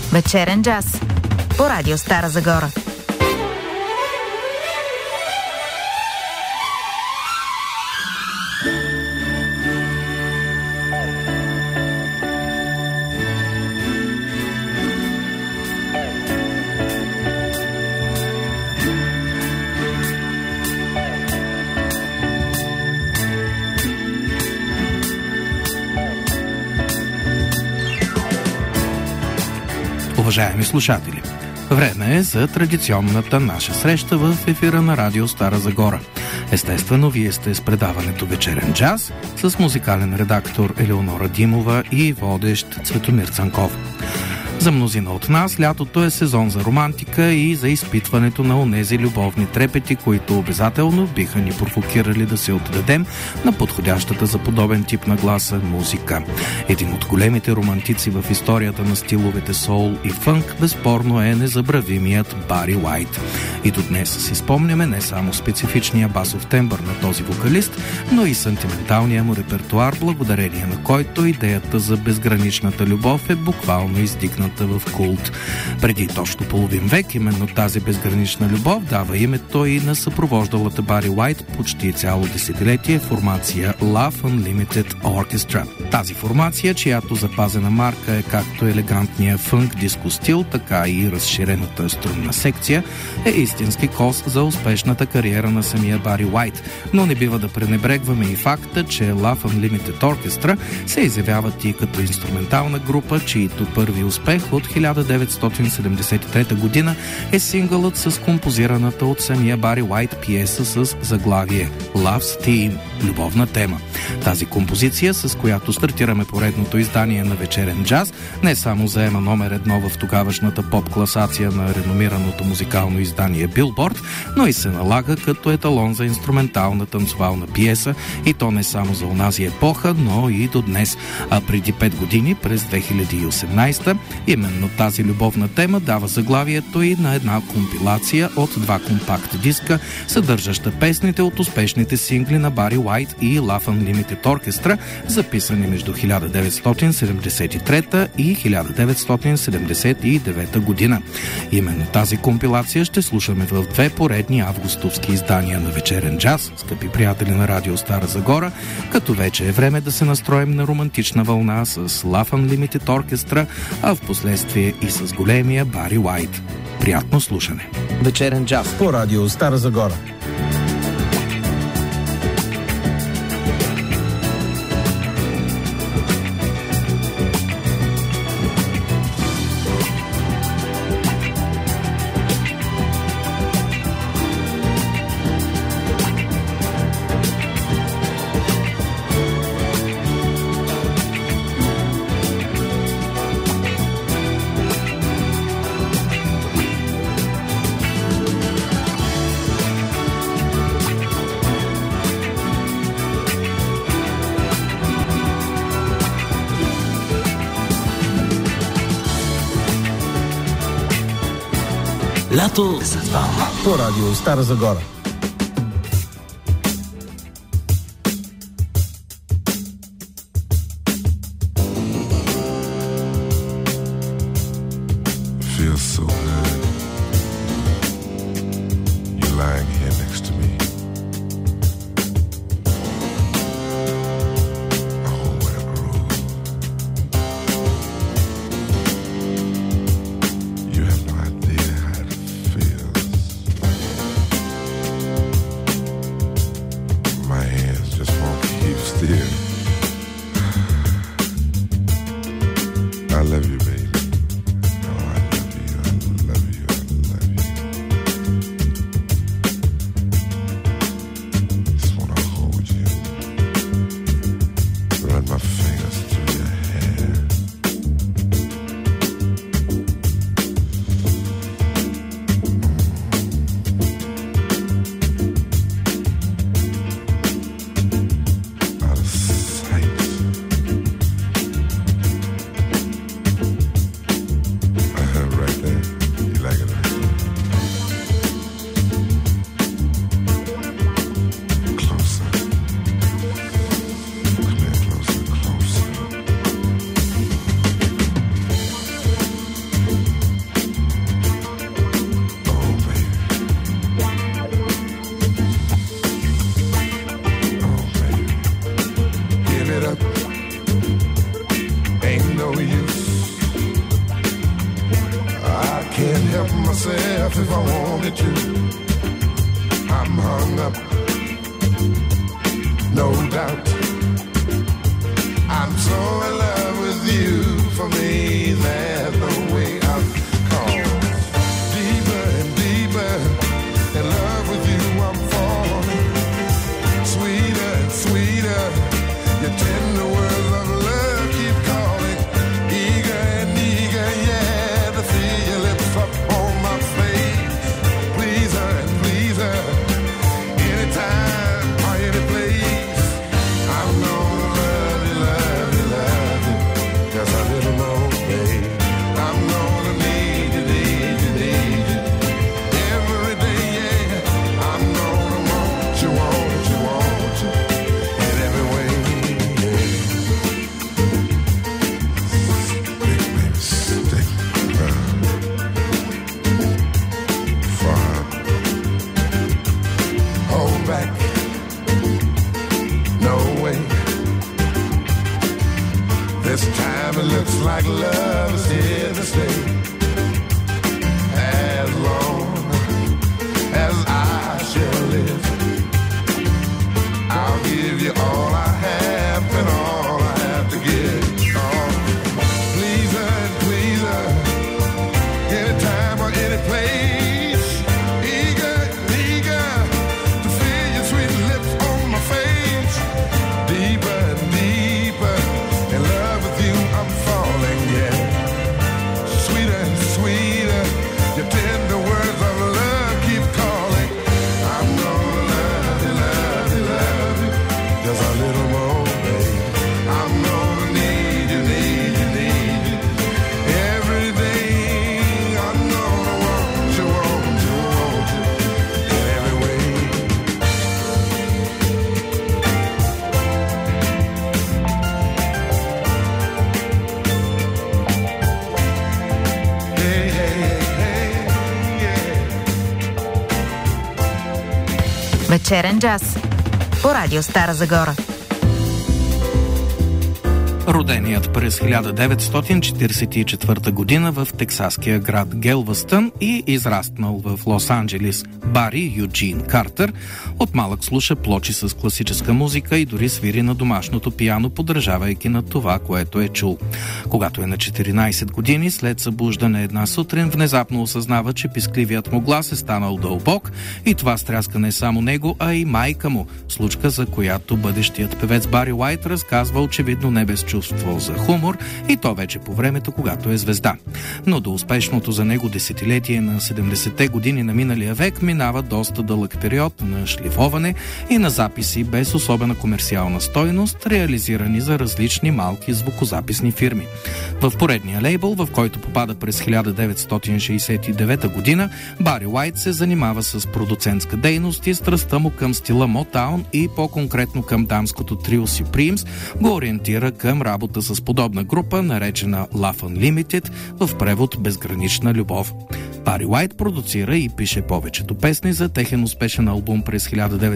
Вечерен джаз по радио Стара Загора. Уважаеми слушатели, време е за традиционната наша среща в ефира на радио Стара Загора. Естествено, вие сте с предаването Вечерен джаз с музикален редактор Елеонора Димова и водещ Цветомир Цанков. За мнозина от нас лятото е сезон за романтика и за изпитването на онези любовни трепети, които обязателно биха ни провокирали да се отдадем на подходящата за подобен тип на гласа музика. Един от големите романтици в историята на стиловете соул и фънк безспорно е незабравимият Бари Уайт. И до днес си спомняме не само специфичния басов тембър на този вокалист, но и сантименталния му репертуар, благодарение на който идеята за безграничната любов е буквално издигната в култ. Преди точно половин век именно тази безгранична любов дава името и на съпровождалата Бари Уайт почти цяло десетилетие формация Love Unlimited Orchestra. Тази формация, чиято запазена марка е както елегантния фънк диско стил, така и разширената струнна секция, е истински коз за успешната кариера на самия Бари Уайт, но не бива да пренебрегваме и факта, че Love Unlimited Orchestra се изявяват и като инструментална група, чието първи успех от 1973 година е сингълът с композираната от самия Бари Уайт пиеса с заглавие Love's Theme – любовна тема. Тази композиция, с която стартираме поредното издание на Вечерен джаз, не само заема номер 1 в тогавашната поп-класация на реномираното музикално издание Billboard, но и се налага като еталон за инструментална танцовална пиеса, и то не само за онази епоха, но и до днес. А преди 5 години, през 2018, именно тази любовна тема дава заглавието и на една компилация от 2 компакт диска, съдържаща песните от успешните сингли на Бари Уайт и Love Unlimited Orchestra, записани между 1973 и 1979 година. Именно тази компилация ще слушаме в 2 поредни августовски издания на Вечерен джаз, скъпи приятели на радио Стара Загора, като вече е време да се настроим на романтична вълна с Love Unlimited Orchestra, а в последствие и с големия Бари Уайт. Приятно слушане! Вечерен джаз по радио Стара Загора. Лято с двама по радио Стара Загора. I love you, baby. Oh, I love you. I love you. can't help myself if I wanted to. I'm hung up, no doubt. I'm so in love with you. For me, there's no way out. 'Cause deeper and deeper in love with you, I'm falling. Sweeter and sweeter, your tender words of love keep calling. Eager and eager, yeah, to feel your lips up on my face. Pleaser and pleaser, anytime or any place. I'm gonna love you, love you, love you, just a little more, babe. I'm gonna need you, need you, need you, every day, yeah. I'm gonna want you, want you, want you, in every way, yeah. Stick, baby, stick around. Fine. Hold back. No way. This time it looks like love is here to stay. As long as I shall live, I'll give you all I have and all I have to give. Oh, pleaser and pleaser, anytime or any place. Eager, eager to feel your sweet lips on my face. Deeper and deeper in love with you, I'm falling, yeah. Sweeter and sweeter, your tender words of love keep calling. I'm gonna love you, love you, love you, just a little more, babe. I'm gonna need you, need you, need you, every day. I'm gonna want you, want you, want you, in every way. Hey, hey, hey, yeah. Вечерен джаз по Радио Стара Загора. Роденият през 1944 година в тексаския град Гелвъстън и израснал в Лос-Анджелис Бари Юджин Картер от малък слуша плочи с класическа музика и дори свири на домашното пиано, подражавайки на това, което е чул. Когато е на 14 години, след събуждане една сутрин, внезапно осъзнава, че пискливият му глас е станал дълбок и това стряска не само него, а и майка му, случка, за която бъдещият певец Бари Уайт разказва очевидно не без чувство за хумор, и то вече по времето, когато е звезда. Но до успешното за него десетилетие на 70-те години на миналия век минава доста дълъг период на шлифоване и на записи без особена комерциална стойност, реализирани за различни малки звукозаписни фирми. В поредния лейбъл, в който попада през 1969 година, Бари Уайт се занимава с продуцентска дейност и страстта му към стила Мотаун и по-конкретно към дамското трио Supremes го ориентира към работа с подобна група, наречена Love Unlimited, в превод Безгранична любов. Бари Уайт продуцира и пише повечето песни за техен успешен албум през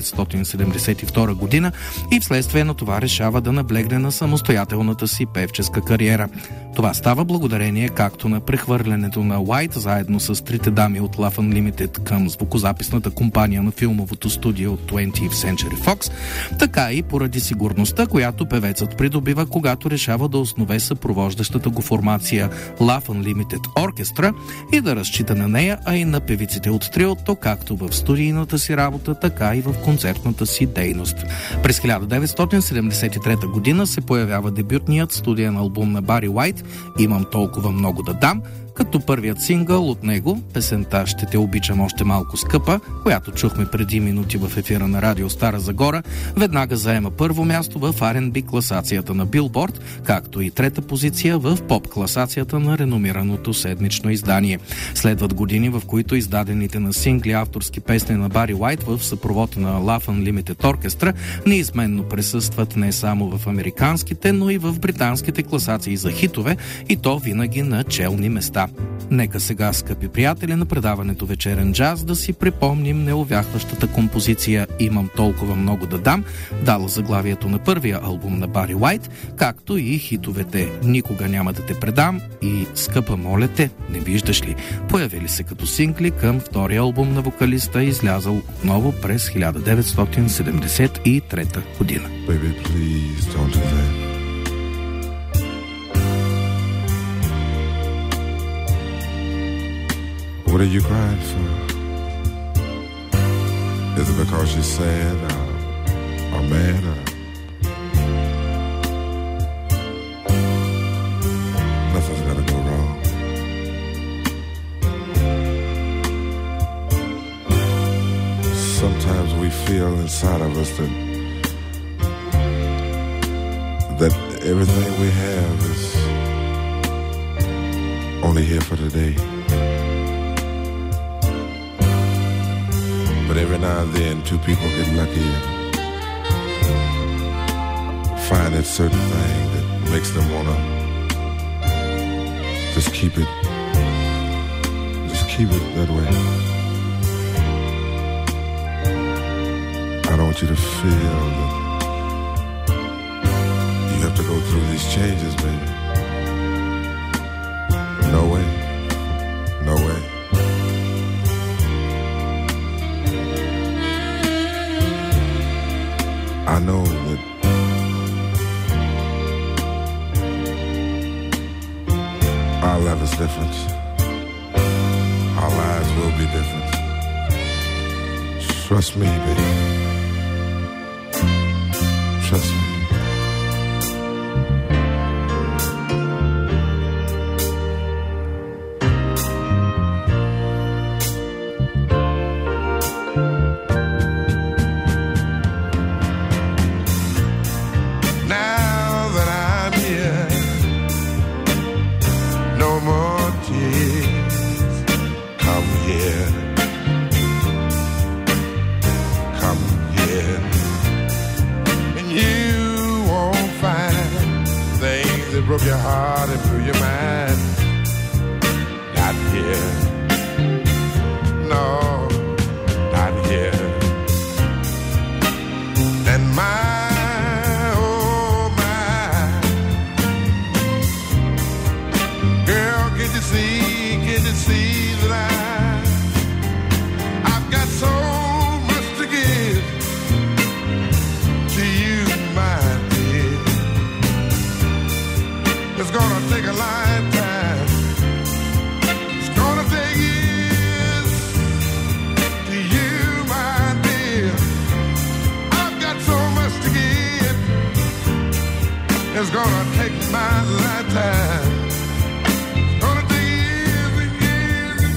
1972 година и вследствие на това решава да наблегне на самостоятелната си певческа кариера. Това става благодарение както на прехвърлянето на Уайт заедно с трите дами от Love Unlimited към звукозаписната компания на филмовото студио 20th Century Fox, така и поради сигурността, която певецът придобива, когато решава да основе съпровождащата го формация Love Unlimited Orchestra и да разчита на нея, а и на певиците от триото, както в студийната си работа, така и в концертната си дейност. През 1973 година се появява дебютният студиен албум на Бари Уайт «Имам толкова много да дам», като първият сингъл от него, песента «Ще те обичам още малко скъпа», която чухме преди минути в ефира на Радио Стара Загора, веднага заема първо място в R&B класацията на Билборд, както и трета позиция в поп класацията на реномираното седмично издание. Следват години, в които издадените на сингли авторски песни на Бари Уайт в съпровод на Love Unlimited Orchestra неизменно присъстват не само в американските, но и в британските класации за хитове, хитове и то винаги на челни места. Нека сега, скъпи приятели на предаването Вечерен джаз, да си припомним неувяхващата композиция «Имам толкова много да дам», дала заглавието на първия албум на Бари Уайт, както и хитовете «Никога няма да те предам» и «Скъпа моля те, не виждаш ли», появили се като сингли към втория албум на вокалиста, излязъл отново през 1973 година. Baby, please don't do that. What are you crying for? Is it because you're sad or mad or nothing's gonna go wrong? Sometimes we feel inside of us that everything we have is only here for today. But every now and then, two people get lucky and find that certain thing that makes them want to just keep it that way. I don't want you to feel that you have to go through these changes, baby. No way. No way. I know that our love is different. Our lives will be different. Trust me, baby. Trust me. Broke your heart and blew your mind. Not here. No, not here. And oh my, girl, can you see that I've got so much to give to you, my dear. It's gonna take a lifetime. It's gonna take years to you, my dear. I've got so much to give. It's gonna take my lifetime. It's gonna take years and years and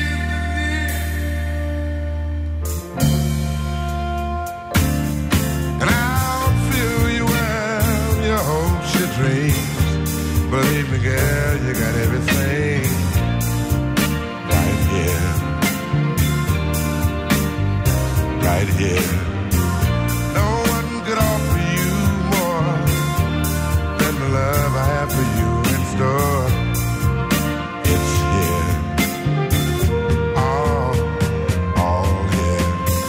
years. And I'll fill you well, your hopes, your dreams. Believe me, girl, you got everything right here. Right here. No one could offer you more than the love I have for you in store. It's here. All here.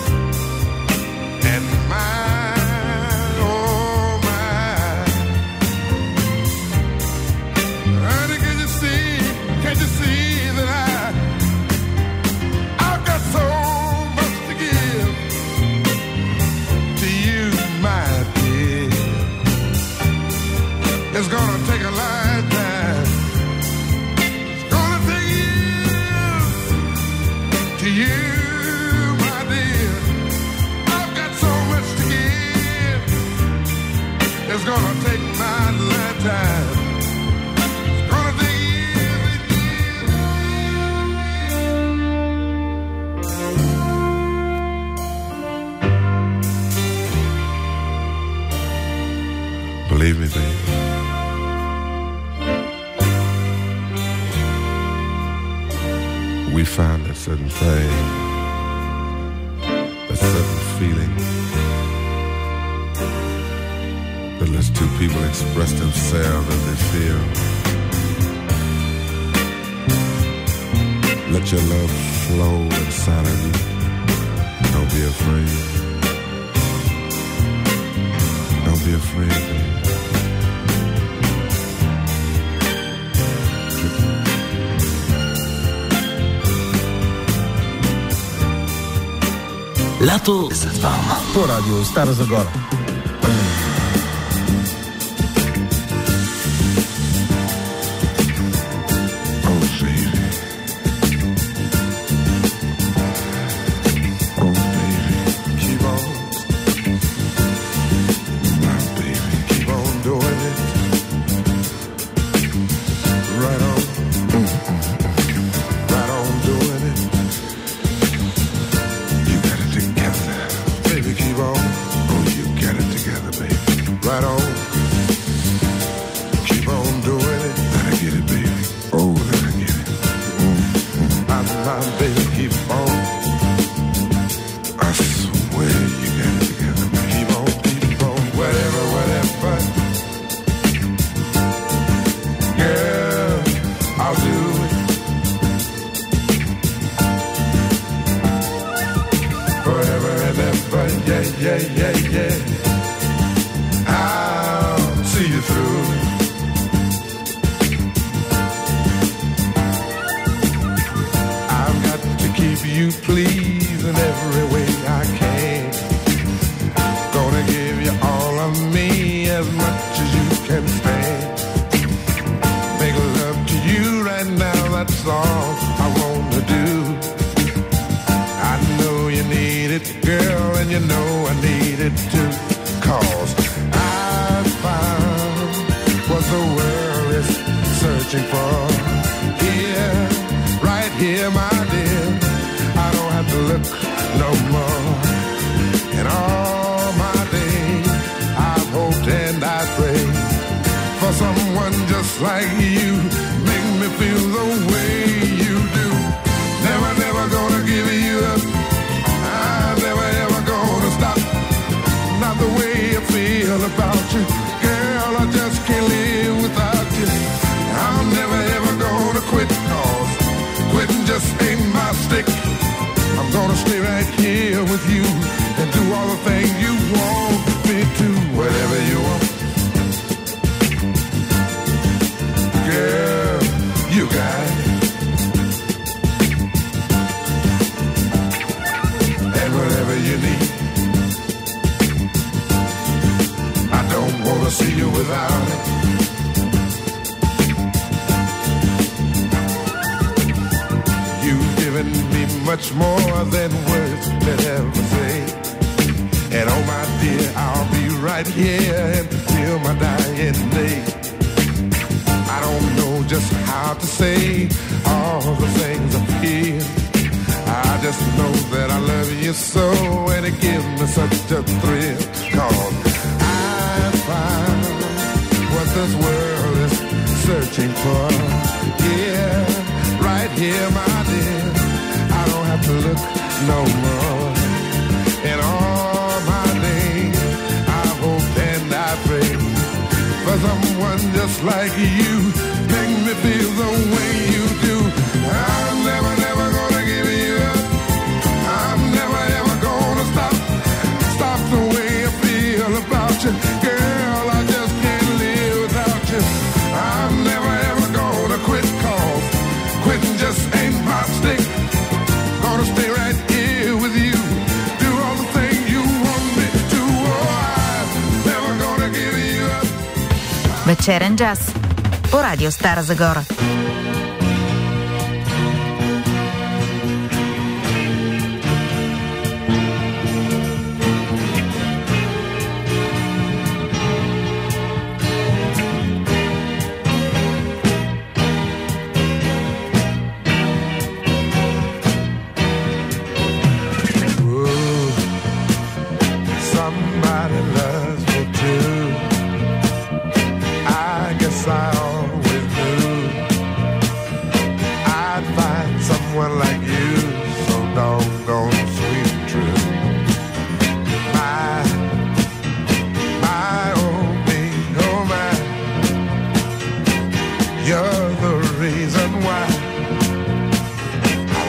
And can't you see that I've got so much to give to you, my dear. It's gonna take a lifetime. It's gonna take years to you, my dear. I've got so much to give. It's gonna take my lifetime. Believe me, baby. We find that certain thing, that certain feeling that lets two people express themselves as they feel. let your love flow inside of you. Don't be afraid. Don't be afraid, baby. Лято с вама. По радио Стара Загора. Вечерен джаз по радио Стара Загора. You're the reason why I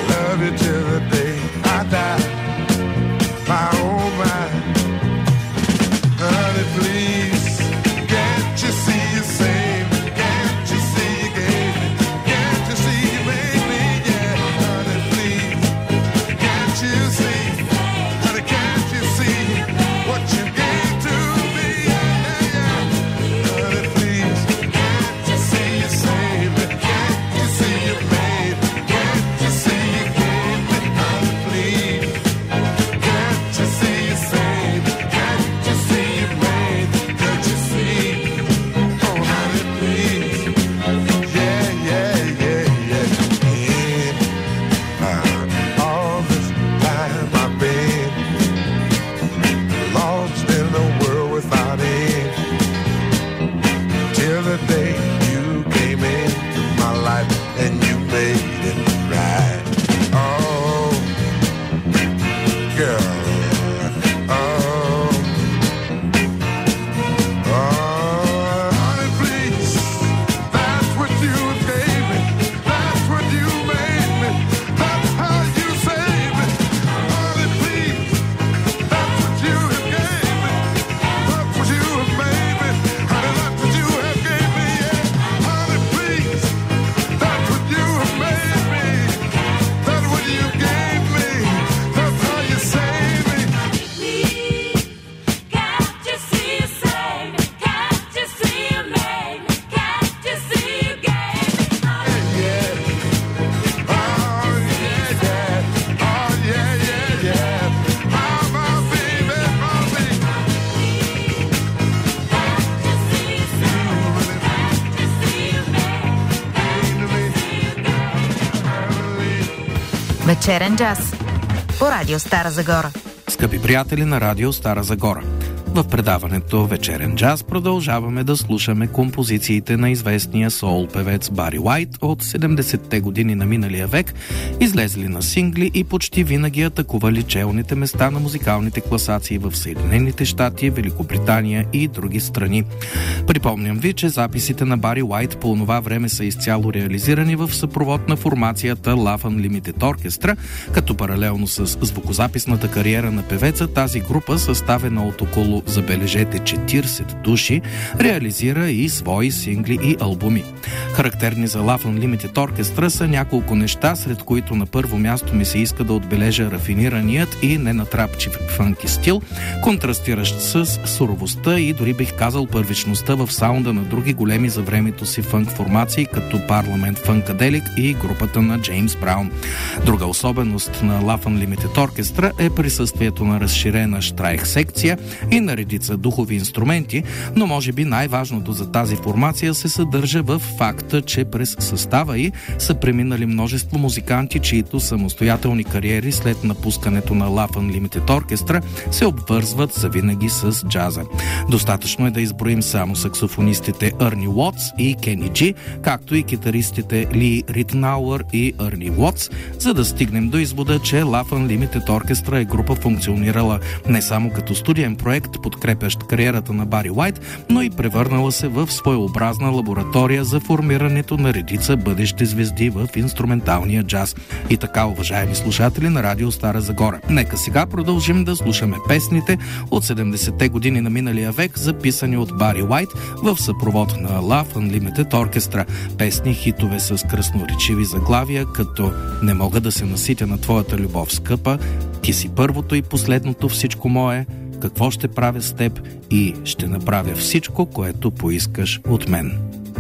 Вечерен джаз по Радио Стара Загора. Скъпи приятели на Радио Стара Загора, в предаването Вечерен джаз продължаваме да слушаме композициите на известния соул певец Бари Уайт от 70-те години на миналия век, излезли на сингли и почти винаги атакували челните места на музикалните класации в Съединените щати, Великобритания и други страни. Припомням ви, че записите на Бари Уайт по онова време са изцяло реализирани в съпровод на формацията Love Unlimited Orchestra, като паралелно с звукозаписната кариера на певеца, тази група, съставена от около, забележете, 40 души, реализира и свои сингли и албуми. Характерни за Love Unlimited Orchestra са няколко неща, сред които на първо място ми се иска да отбележа рафинираният и ненатрапчив фънки стил, контрастиращ с суровостта и дори бих казал първичността в саунда на други големи за времето си фънк формации, като Parliament Funkadelic и групата на Джеймс Браун. Друга особеност на Love Unlimited Orchestra е присъствието на разширена штрайх секция и на редица духови инструменти, но може би най-важното за тази формация се съдържа в факта, че през състава й са преминали множество музиканти, чието самостоятелни кариери след напускането на Love Unlimited Orchestra се обвързват завинаги с джаза. Достатъчно е да изброим само саксофонистите Ерни Уотс и Кени Джи, както и китаристите Ли Ритенауър и Ерни Уотс, за да стигнем до извода, че Love Unlimited Orchestra е група функционирала не само като студиен проект, подкрепящ кариерата на Бари Уайт, но и превърнала се в своеобразна лаборатория за формирането на редица бъдещи звезди в инструменталния джаз. И така, уважаеми слушатели на Радио Стара Загора, нека сега продължим да слушаме песните от 70-те години на миналия век, записани от Бари Уайт в съпровод на Love Unlimited Orchestra. Песни хитове с красноречиви заглавия, като "Не мога да се наситя на твоята любов, скъпа", "Ти си първото и последното всичко мое", "Какво ще правя с теб" и "Ще направя всичко, което поискаш от мен".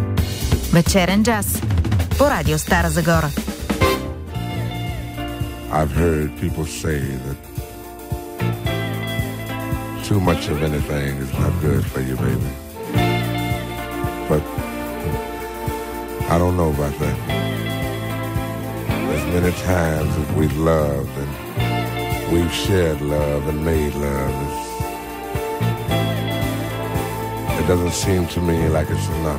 Вечерен джаз по Радио Стара Загора. I've heard people say that too much of anything is not good for you, baby. But I don't know about that. There's many times that we've loved and we've shared love and made love. It doesn't seem to me like it's enough.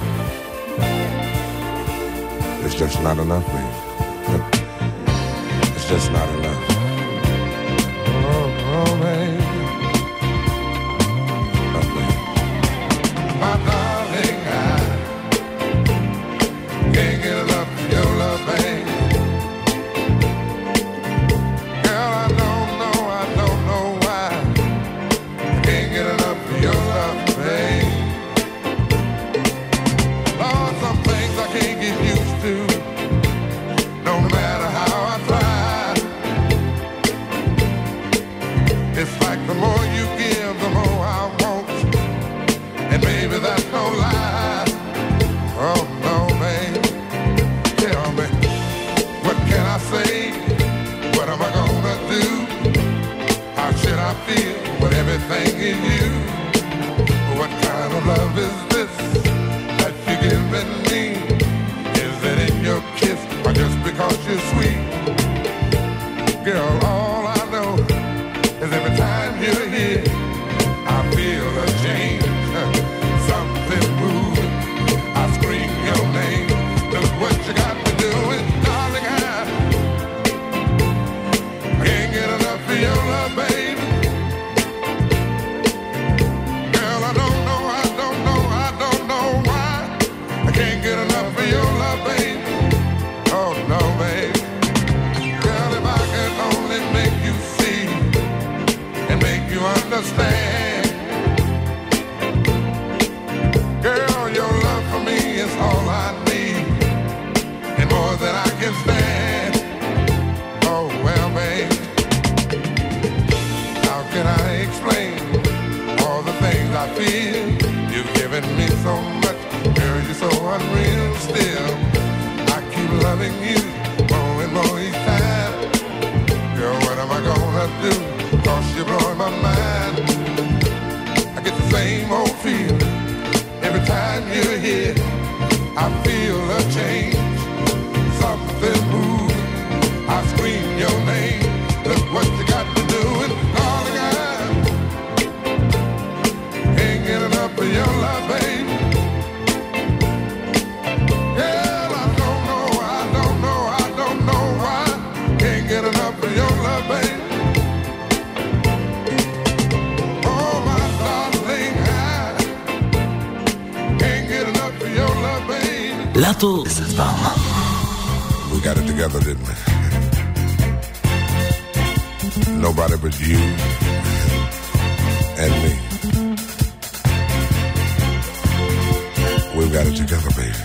It's just not enough, baby. It's just not enough. Oh, baby. Oh, baby. My darling, I can't get enough of your love, baby. Girl, I don't know why I can't get enough of your love, baby. Lord, some things I can't get used to, no matter how I try. It's like the more you give, the more I want, and baby, that's no lie. Oh no, baby, tell me, what can I say? What am I gonna do? How should I feel with everything in you? What kind of love is this that you're giving me? Is it in your kiss or just because you're sweet? Girl, all I know is every time you're here, I feel a change, something moving. I scream your name. Just what you got to do is, darling, I can't get enough of your love, baby. Girl, I don't know why I can't get enough of your love, baby. Oh no, baby. Girl, if I could only make you see and make you understand. Girl, your love for me is all I need, and more than I can stand. Oh well, babe, how can I explain all the things I feel? You've given me so much, girl, you're so unreal still. I keep loving you more and more each time. Girl, what am I gonna do? 'Cause you're blowing my mind. I get the same old feeling every time you're here. I feel a change, something moving. I scream your Лято е зад двама. We got it together, didn't we? Nobody but you and me. We've got it together, baby.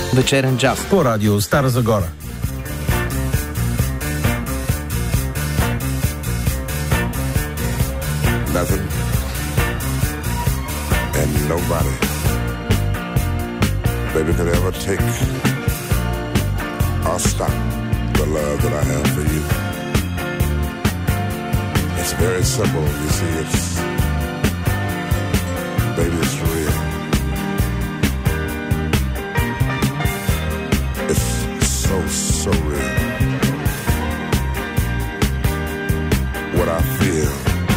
Вечерен джаз по радио Стара Загора. Nothing and nobody, baby, could ever take or stop the love that I have for you. It's very simple, you see, baby, it's real. It's so real. What I feel,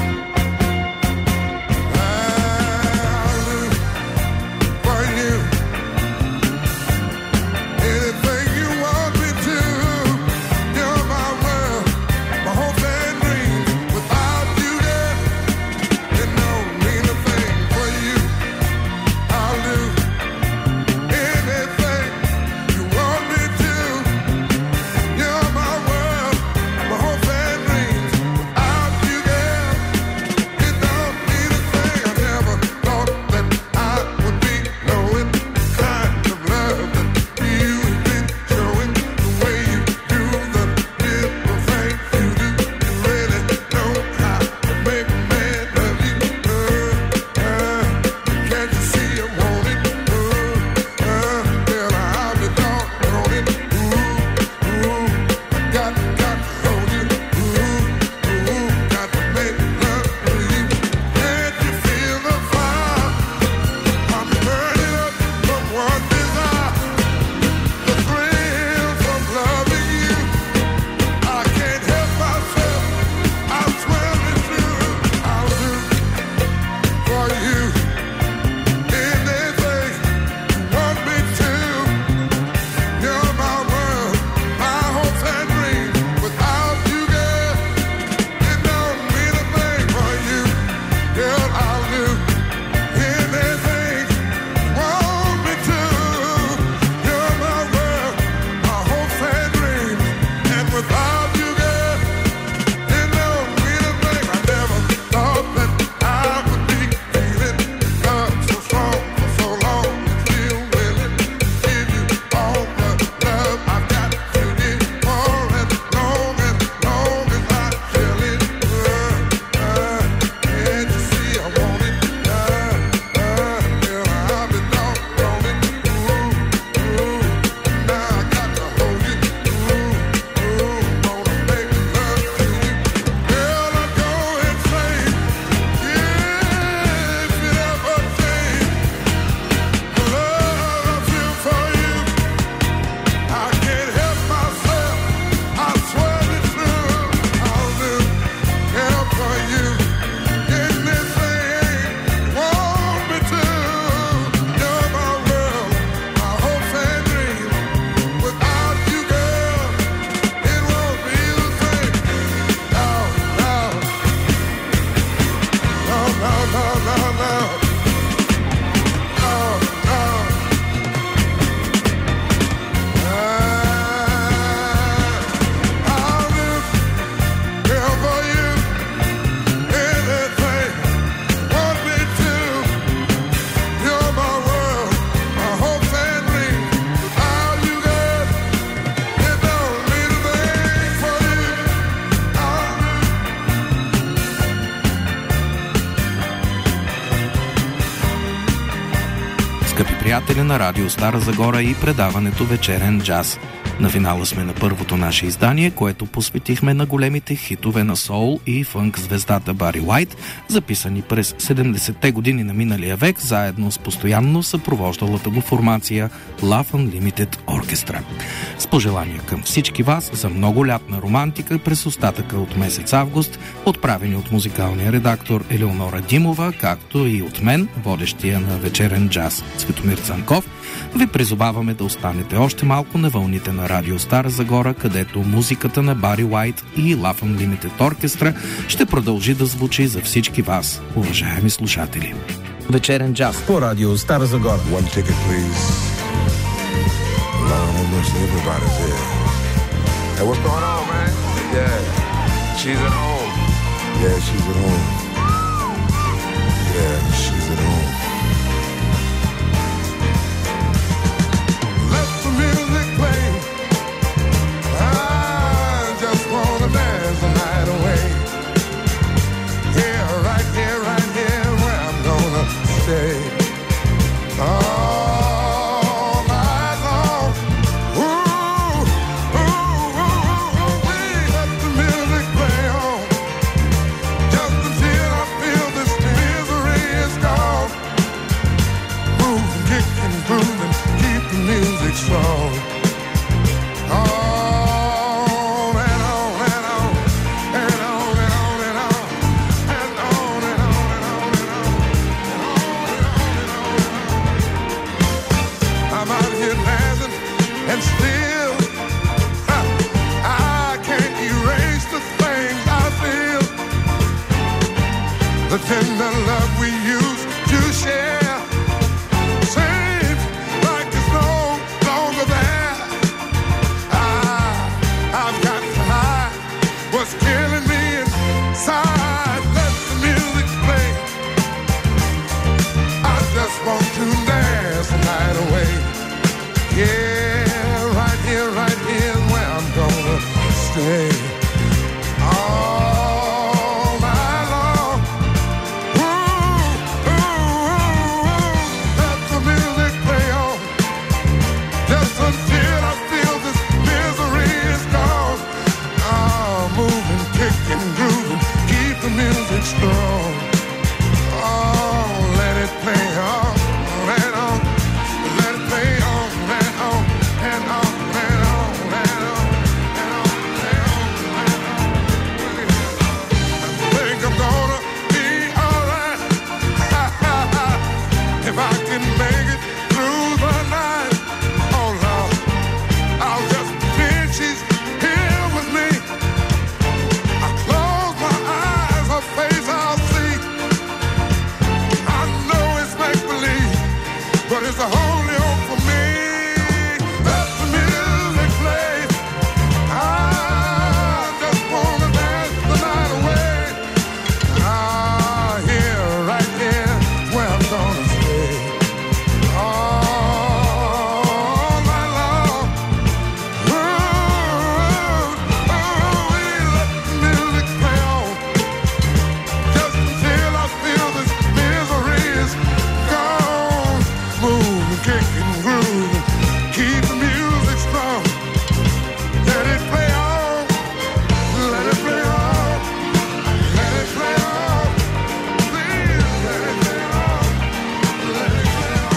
приятели на радио Стара Загора и предаването Вечерен джаз. На финала сме на първото наше издание, което посветихме на големите хитове на соул и фънк звездата Бари Уайт, записани през 70-те години на миналия век, заедно с постоянно съпровождалата го формация Love Unlimited Orchestra. С пожелания към всички вас за много лятна романтика през остатъка от месец август, отправени от музикалния редактор Елеонора Димова, както и от мен, водещия на Вечерен джаз Цветомир Цанков, ви призоваваме да останете още малко на вълните на радио Стара Загора, където музиката на Бари Уайт и Love Unlimited Orchestra ще продължи да звучи за всички вас, уважаеми слушатели. Вечерен джаз по радио Стара Загора. One ticket, please. Lord have mercy, everybody's here. Hey, what's going on, man? Yeah, she's at home. Yeah, she's at home. Yeah, she's at home. Let the strong. On and on and on and on and on and on and on and on and on and on and on. I'm out here dancing and still I can't erase the things I feel. The tender love we used to share seems like it's no longer there. I've got to hide what's killing me inside. Let the music play. I just want to dance the night away. Yeah, right here is where I'm gonna stay. All night long. Ooh, let the music play on. Just until I feel this misery is gone. Moving, kicking, grooving, keep the music strong. Oh, let it play on and on. Let it play on and on and on and on and on and on and on and on. I think I'm gonna be alright if I can make it through the night. Oh Lord, I'll just pretend she's here with me. I close my eyes, her face I'll see. I know it's make-believe, but it's the only hope for me. Let the music play. I just wanna dance the night away. Here, right here, where I'm gonna stay. All night long. Let the music play on. Just until I feel this misery is gone. Move, kicking, grooving, keep the music strong. Let it play on, let it play on, let it play on. Please, let it play on, let it play on.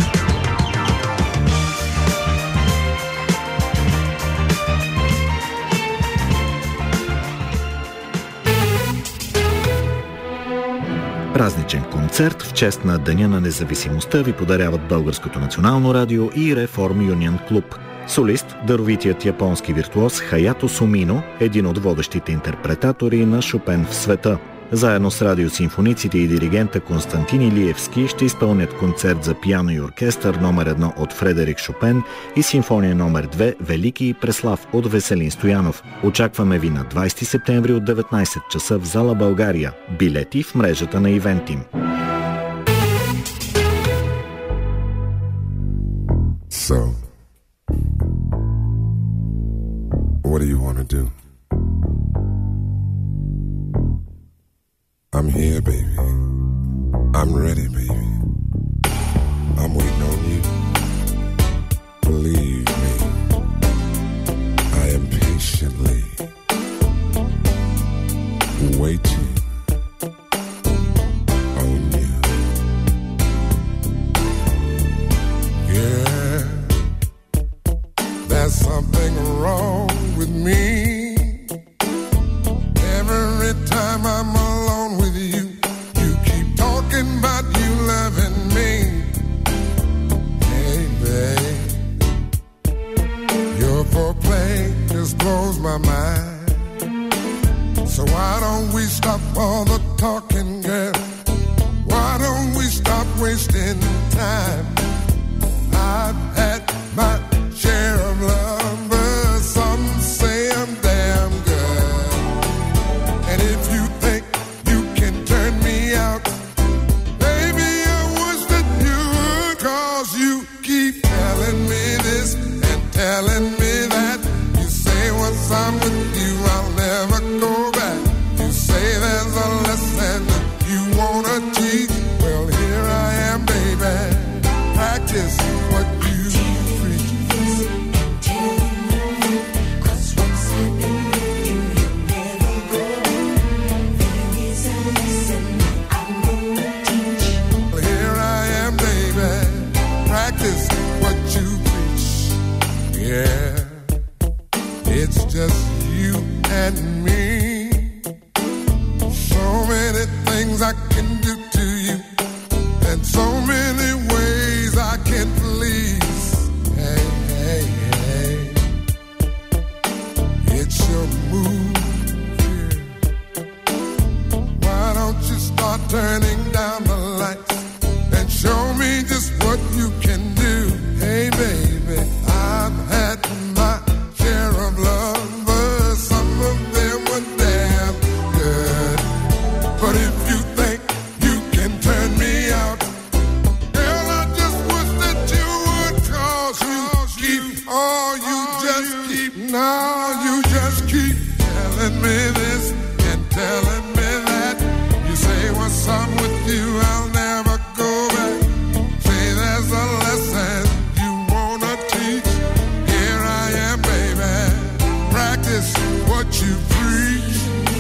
Празничен концерт в чест на Деня на независимостта ви подаряват Българското национално радио и Reform Union Club. Солист, даровитият японски виртуоз Хаято Сумино, един от водещите интерпретатори на Шопен в света. Заедно с радиосимфониците и диригента Константин Илиевски ще изпълнят концерт за пиано и оркестър номер 1 от Фредерик Шопен и симфония номер 2 Велики и Преслав от Веселин Стоянов. Очакваме ви на 20 септември от 19 часа в зала България. Билети в мрежата на Ивентим. So, what do you want to do? I'm here, baby. I'm ready, baby. I'm waiting on you. Believe me, I am patiently waiting on you. Yeah, there's something wrong with me. Every time I'm alone with you, you keep talking about you loving me. Hey, babe, your foreplay just blows my mind. So why don't we stop all the talking, girl? Why don't we stop wasting time? I've had my share of love, but some say I'm damn good. And if you think you can turn me out, baby, I wish that you would, 'cause you keep telling me this and telling me that. You say once I'm with you, I'll never go back. You say there's a lesson that you wanna teach. Well, here I am, baby. Yeah, it's just you and me. So many things I can do to you, and so many ways I can please. Hey, hey, hey, it's your move here. Why don't you start turning down the lights and show me just what you can do? Hey, baby, I've had my share of lovers. Some of them were damn good. But if you think you can turn me out, girl, I just wish that you would, 'cause you keep, oh, you just keep, now you just keep telling me this and telling me that. You say what's up with you, I'll never go back. Say there's a lesson you wanna teach. Here I am, baby. Practice what you preach.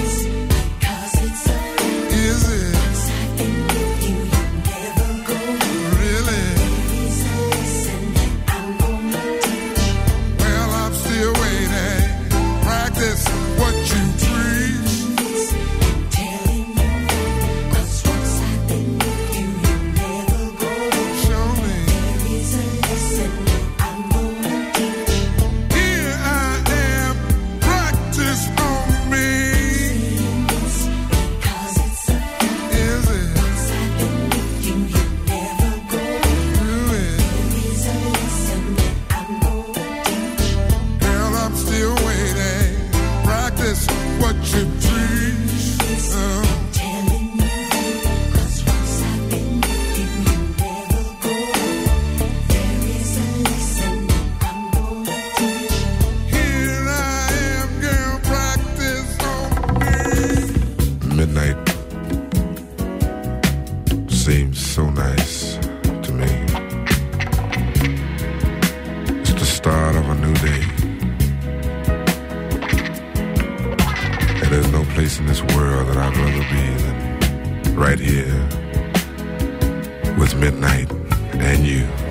Is it? Really? Well, I'm still waiting. Practice what you preach. Show me. Here I am. Practice on me. Is it? Do it. Girl, I'm still waiting. Practice what you preach. Here I am, girl, practice on me. Midnight seems so nice to me. It's the start of a new day. And there's no place in this world that I'd rather be than right here with midnight and you.